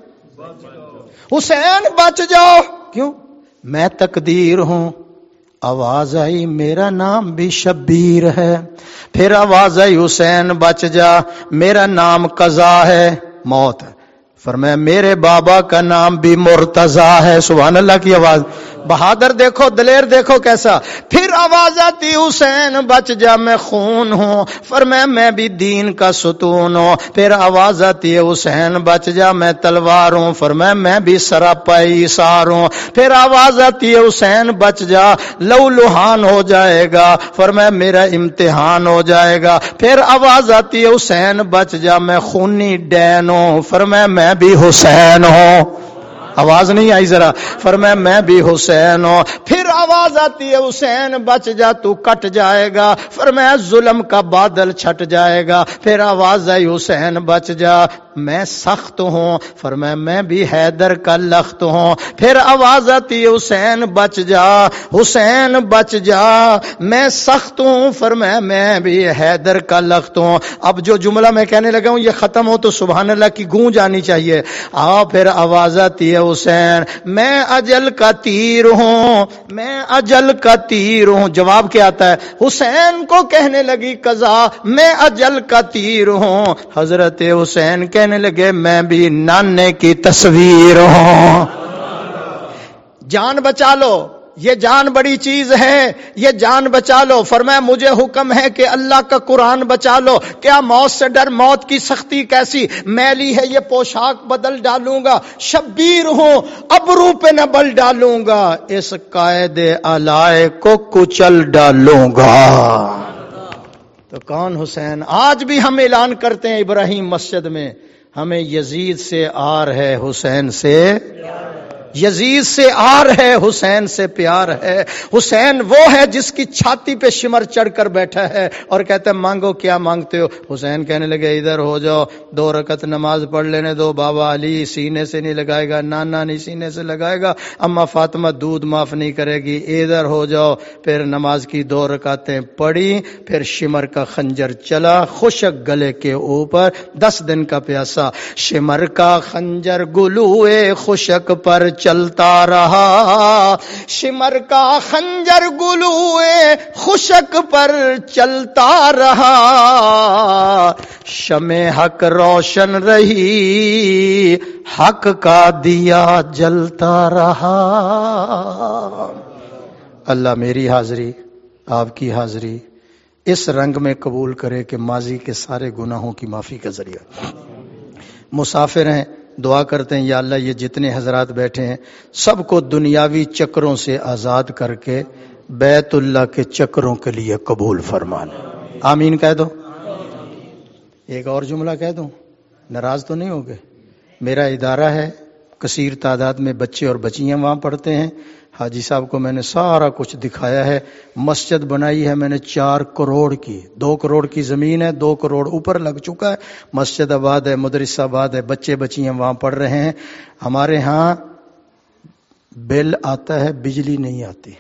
حسین بچ جاؤ. کیوں؟ میں تقدیر ہوں. آواز آئی میرا نام بھی شبیر ہے. پھر آواز آئی حسین بچ جا، میرا نام قضا ہے، موت ہے. فرمایا میرے بابا کا نام بھی مرتضی ہے. سبحان اللہ کی آواز. بہادر دیکھو، دلیر دیکھو کیسا. پھر آواز آتی حسین بچ جا میں خون ہوں. فرمایا میں بھی دین کا ستون ہوں. پھر آواز آتی ہے حسین بچ جا میں تلوار ہوں. فرمایا میں بھی سراپا ایثار ہوں. پھر آواز آتی ہے حسین بچ جا لو لوہان ہو جائے گا. فرمایا میرا امتحان ہو جائے گا. پھر آواز آتی ہے حسین بچ جا میں خونی ڈین ہوں. فرمایا میں بھی حسین ہوں. آواز نہیں آئی ذرا. فرمایا میں بھی حسین ہوں. پھر آواز آتی ہے حسین بچ جا تو کٹ جائے گا. فرمایا ظلم کا بادل چھٹ جائے گا. پھر آواز آئی حسین بچ جا میں سخت ہوں. فرمایا میں بھی حیدر کا لخت ہوں. پھر آواز آتی ہے حسین بچ جا حسین بچ جا میں سخت ہوں. فرمایا میں بھی حیدر کا لخت ہوں. اب جو جملہ میں کہنے لگا ہوں یہ ختم ہو تو سبحان اللہ کی گونج آنی چاہیے. آ پھر آواز آتی ہے حسین میں اجل کا تیر ہوں. میں اجل کا تیر ہوں. جواب کیا آتا ہے؟ حسین کو کہنے لگی قضا میں اجل کا تیر ہوں. حضرت حسین کہنے لگے میں بھی نانے کی تصویر ہوں. جان بچا لو، یہ جان بڑی چیز ہے، یہ جان بچا لو. فرمایا مجھے حکم ہے کہ اللہ کا قرآن بچا لو. کیا موت سے ڈر؟ موت کی سختی کیسی؟ میلی ہے یہ پوشاک بدل ڈالوں گا. شبیر ہوں ابرو پہ نہ بل ڈالوں گا. اس قائد علائے کو کچل ڈالوں گا. تو کون حسین؟ آج بھی ہم اعلان کرتے ہیں ابراہیم مسجد میں ہمیں یزید سے آر ہے حسین سے یزید سے آر ہے حسین سے پیار ہے. حسین وہ ہے جس کی چھاتی پہ شمر چڑھ کر بیٹھا ہے اور کہتا ہے مانگو کیا مانگتے ہو. حسین کہنے لگے ادھر ہو جاؤ، دو رکعت نماز پڑھ لینے دو. بابا علی سینے سے نہیں لگائے گا، نانا نہیں سینے سے لگائے گا، اما فاطمہ دودھ معاف نہیں کرے گی. ادھر ہو جاؤ. پھر نماز کی دو رکعتیں پڑھی. پھر شمر کا خنجر چلا خشک گلے کے اوپر. دس دن کا پیاسا شمر کا خنجر گلوئے خشک پر چلتا رہا. شمر کا خنجر گلوئے خشک پر چلتا رہا. شمع حق روشن رہی، حق کا دیا جلتا رہا۔ اللہ میری حاضری، آپ کی حاضری اس رنگ میں قبول کرے کہ ماضی کے سارے گناہوں کی معافی کا ذریعہ۔ مسافر ہیں، دعا کرتے ہیں یا اللہ یہ جتنے حضرات بیٹھے ہیں سب کو دنیاوی چکروں سے آزاد کر کے بیت اللہ کے چکروں کے لیے قبول فرمانا۔ آمین کہہ دو۔ ایک اور جملہ کہہ دوں، ناراض تو نہیں ہوگے؟ میرا ادارہ ہے، کثیر تعداد میں بچے اور بچیاں وہاں پڑھتے ہیں۔ حاجی صاحب کو میں نے سارا کچھ دکھایا ہے۔ مسجد بنائی ہے میں نے چار کروڑ کی، دو کروڑ کی زمین ہے، دو کروڑ اوپر لگ چکا ہے۔ مسجد آباد ہے، مدرسہ آباد ہے، بچے بچیاں وہاں پڑھ رہے ہیں۔ ہمارے ہاں بل آتا ہے، بجلی نہیں آتی۔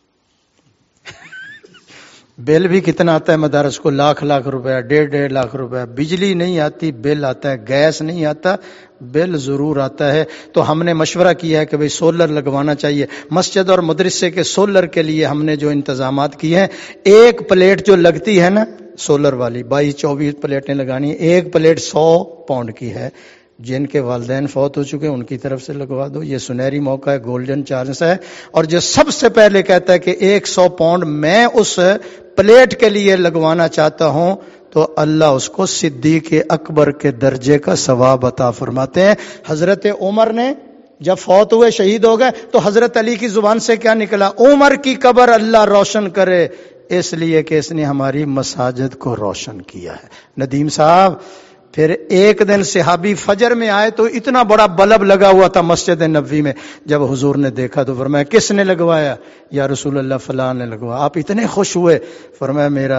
بل بھی کتنا آتا ہے مدارس کو؟ لاکھ لاکھ روپے، ڈیڑھ ڈیڑھ لاکھ روپے۔ بجلی نہیں آتی، بل آتا ہے۔ گیس نہیں آتا، بل ضرور آتا ہے۔ تو ہم نے مشورہ کیا ہے کہ بھئی سولر لگوانا چاہیے۔ مسجد اور مدرسے کے سولر کے لیے ہم نے جو انتظامات کیے ہیں، ایک پلیٹ جو لگتی ہے نا سولر والی، بائیس چوبیس پلیٹیں لگانی ہیں، ایک پلیٹ سو پاؤنڈ کی ہے۔ جن کے والدین فوت ہو چکے ان کی طرف سے لگوا دو، یہ سنہری موقع ہے، گولڈن چانس ہے۔ اور جو سب سے پہلے کہتا ہے کہ ایک سو پاؤنڈ میں اس پلیٹ کے لیے لگوانا چاہتا ہوں، تو اللہ اس کو صدیق اکبر کے درجے کا ثواب عطا فرماتے ہیں۔ حضرت عمر نے جب فوت ہوئے، شہید ہو گئے، تو حضرت علی کی زبان سے کیا نکلا؟ عمر کی قبر اللہ روشن کرے، اس لیے کہ اس نے ہماری مساجد کو روشن کیا ہے۔ ندیم صاحب پھر ایک دن صحابی فجر میں آئے تو اتنا بڑا بلب لگا ہوا تھا مسجد نبوی میں، جب حضور نے دیکھا تو فرمایا کس نے لگوایا؟ یا رسول اللہ فلاں نے لگوایا۔ آپ اتنے خوش ہوئے، فرمایا میرا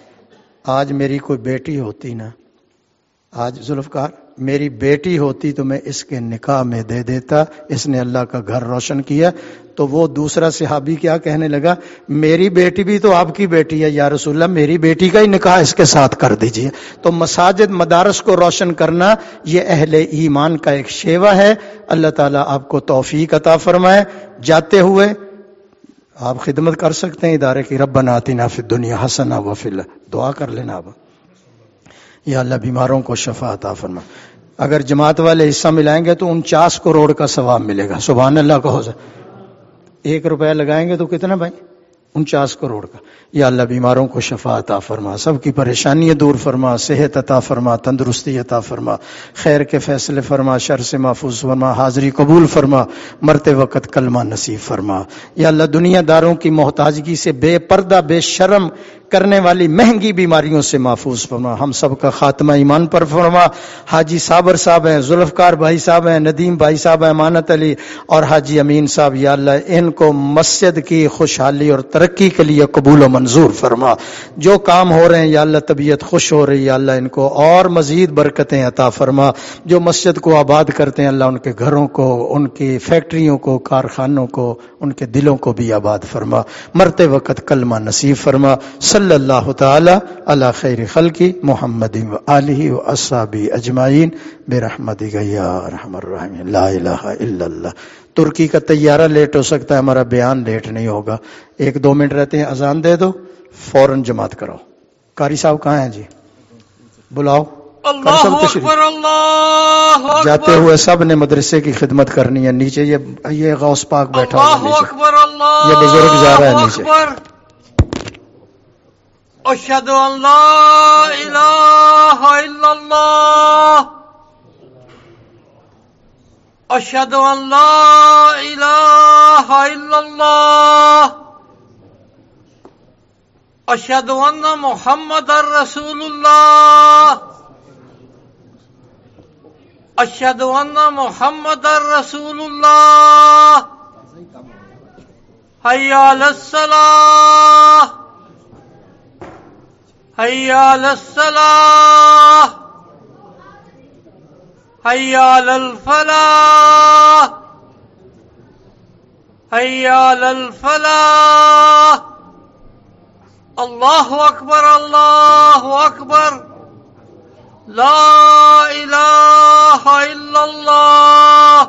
آج میری کوئی بیٹی ہوتی نا، آج ذوالفقار میری بیٹی ہوتی تو میں اس کے نکاح میں دے دیتا، اس نے اللہ کا گھر روشن کیا۔ تو وہ دوسرا صحابی کیا کہنے لگا؟ میری بیٹی بھی تو آپ کی بیٹی ہے یا رسول اللہ، میری بیٹی کا ہی نکاح اس کے ساتھ کر دیجئے۔ تو مساجد مدارس کو روشن کرنا یہ اہل ایمان کا ایک شیوہ ہے۔ اللہ تعالیٰ آپ کو توفیق عطا فرمائے۔ جاتے ہوئے آپ خدمت کر سکتے ہیں ادارے کی، ربنا آتنا فی الدنیا حسنہ وفی الآخرۃ، دعا کر لینا آپ، یا اللہ بیماروں کو شفا عطا فرما۔ اگر جماعت والے حصہ ملائیں گے تو انچاس کروڑ کا ثواب ملے گا، سبحان اللہ کہو۔ ایک روپیہ لگائیں گے تو کتنا بھائی؟ انچاس کروڑ کا۔ یا اللہ بیماروں کو شفا عطا فرما، سب کی پریشانی دور فرما، صحت عطا فرما، تندرستی عطا فرما، خیر کے فیصلے فرما، شر سے محفوظ فرما، حاضری قبول فرما، مرتے وقت کلمہ نصیب فرما۔ یا اللہ دنیا داروں کی محتاجگی سے بے پردہ بے شرم کرنے والی مہنگی بیماریوں سے محفوظ فرما، ہم سب کا خاتمہ ایمان پر فرما۔ حاجی صابر صاحب ہیں، ذوالفقار بھائی صاحب ہیں، ندیم بھائی صاحب ہیں، امانت علی اور حاجی امین صاحب، یا اللہ ان کو مسجد کی خوشحالی اور ترقی کے لیے قبول و منظور فرما۔ جو کام ہو رہے ہیں یا اللہ طبیعت خوش ہو رہی ہے، یا اللہ ان کو اور مزید برکتیں عطا فرما۔ جو مسجد کو آباد کرتے ہیں اللہ ان کے گھروں کو، ان کی فیکٹریوں کو، کارخانوں کو، ان کے دلوں کو بھی آباد فرما۔ مرتے وقت کلمہ نصیب فرما۔ صلی اللہ تعالی علی خیر خلقی محمد و آلہ و اصحابہ اجمعین برحمتک یا ارحم الراحمین۔ لا الہ الا اللہ۔ ترکی کا طیارہ لیٹ ہو سکتا ہے، ہمارا بیان لیٹ نہیں ہوگا۔ ایک دو منٹ رہتے ہیں، اذان دے دو، فوراً جماعت کراؤ۔ قاری صاحب کہاں ہیں جی؟ بلاؤ۔ اللہ اکبر، اللہ اکبر۔ جاتے ہوئے سب نے مدرسے کی خدمت کرنی ہے۔ نیچے یہ یہ غوث پاک بیٹھا ہوا ہے اللہ نیچے، اکبر، اللہ یہ بزرگ جا رہا ہے نیچے۔ اکبر۔ اشہد ان لا الہ الا اللہ، اشہد ان لا الہ الا اللہ، اشہد ان محمد رسول اللہ، اشہد ان محمد رسول اللہ۔ حی علی الصلاۃ، حی علی الصلاۃ، حی علی الفلاح، حی علی الفلاح۔ اللہ اکبر، اللہ اکبر، لا الہ الا اللہ۔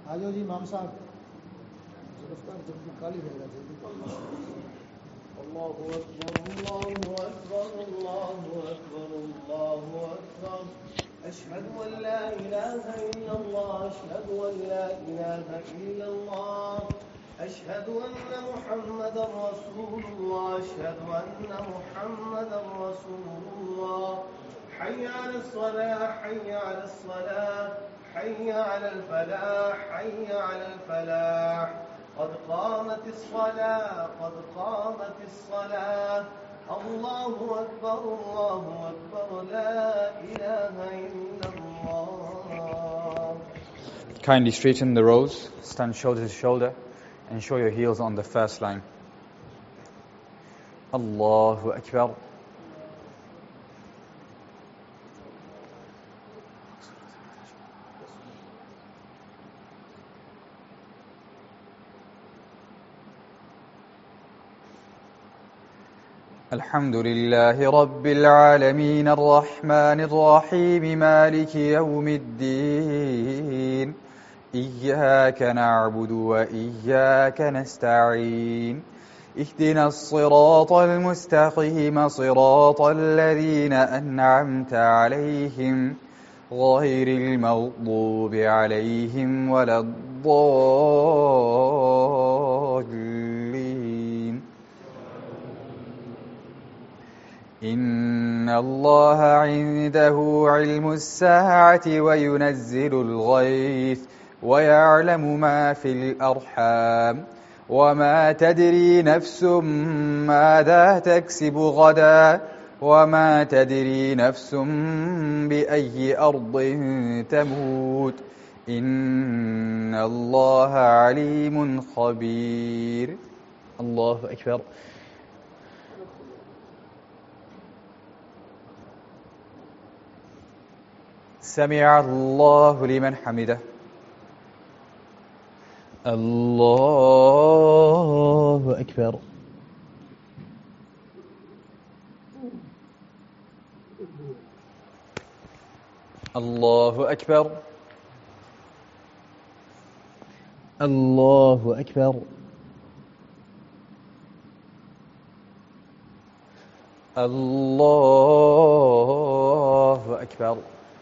आजो जी इमाम साहब गिरफ्तार जल्दी काली रहेगा जल्दी अल्लाहु अकबर अल्लाहु अकबर अल्लाहु अकबर अल्लाहु अकबर अशहदु अन ला इलाहा इल्लल्लाह अशहदु अन ला इलाहा इल्लल्लाह अशहदु अन्न मुहम्मदर रसूलुल्लाह अशहदु अन्न मुहम्मदर रसूलुल्लाह हय्य अलस सलाह हय्य अलस सलाह हय्य अलल फलाह हय्य अलल फलाह قد قامت الصلاة قد قامت الصلاة الله أكبر الله أكبر لا إله إلا الله. Kindly straighten the rows, stand shoulder to shoulder, and show your heels on the first line. Allahu Akbar. الحمد لله رب العالمين الرحمن الرحيم مالك يوم الدين إياك نعبد وإياك نستعين اهدنا الصراط المستقيم صراط الذين أنعمت عليهم غير المغضوب عليهم ولا الضالين إن الله عنده علم الساعة وينزل الغيث ويعلم ما في الأرحام وما تدري نفس ماذا تكسب غدا وما تدري نفس بأي أرض تموت إن الله عليم خبير. الله أكبر. سمع الله لمن حمده. الله أكبر. الله أكبر. الله أكبر. الله أكبر.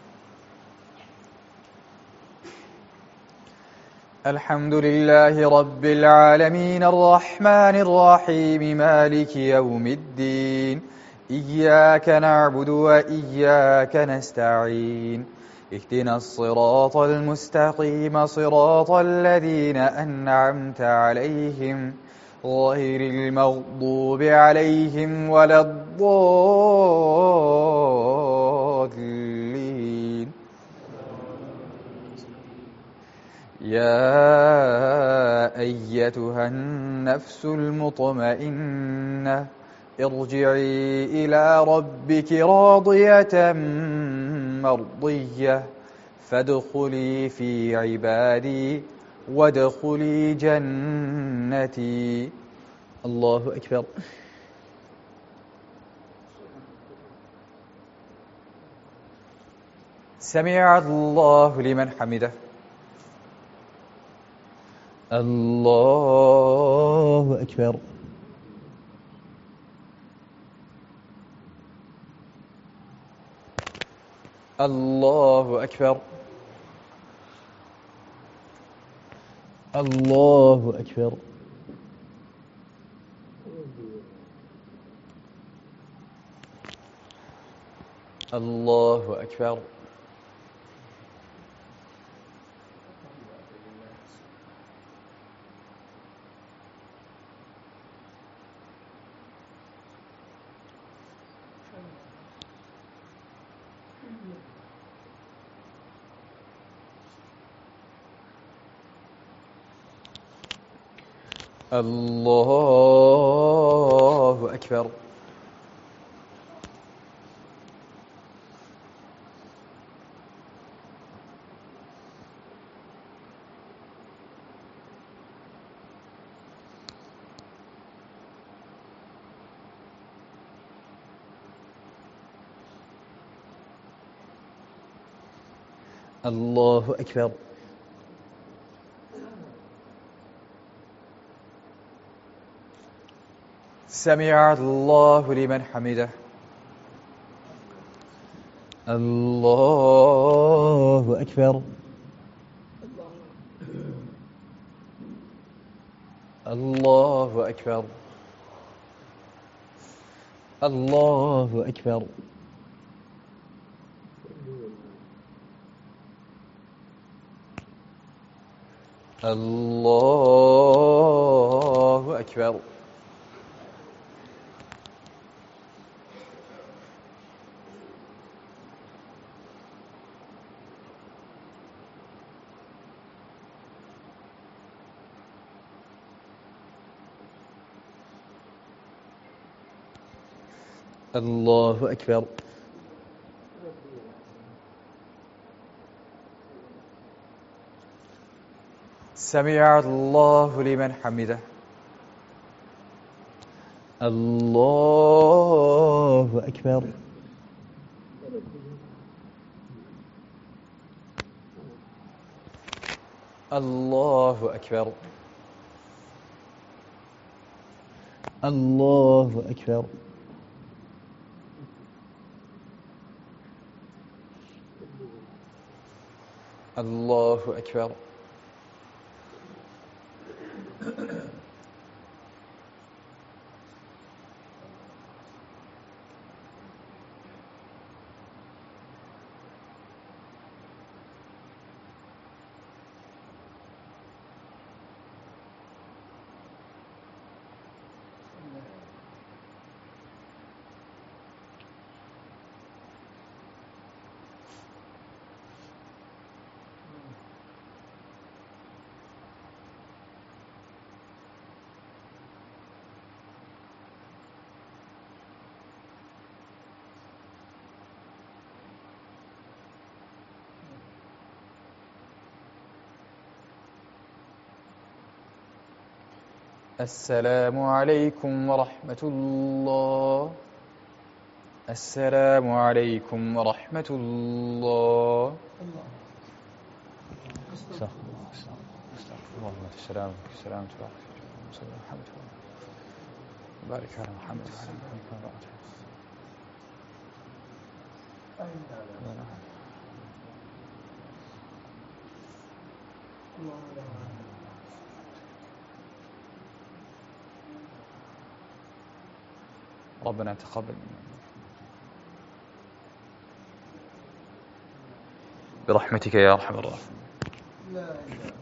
الحمد لله رب العالمين الرحمن الرحيم مالك يوم الدين إياك نعبد وإياك نستعين اهدنا الصراط المستقيم صراط الذين أنعمت عليهم غير المغضوب عليهم ولا الضالين. يا أيتها النفس المطمئنة ارجعي إلى ربك راضية مرضية فادخلي في عبادي وادخلي جنتي. الله أكبر. سمع الله لمن حمده. الله أكبر. الله أكبر. الله أكبر. الله أكبر. الله أكبر. الله أكبر. سمع الله لمن حمده. الله أكبر. الله أكبر. الله أكبر. الله أكبر. الله أكبر. سمع الله لمن حمده. الله أكبر. الله أكبر. الله أكبر. الله أكبر. السلام عليكم ورحمة الله. السلام عليكم ورحمة الله. استغفر الله. استغفر الله. السلام السلام تبارك محمد بارك على محمد وعلى محمد. ربنا تقبل منا برحمتك يا أرحم الراحمين.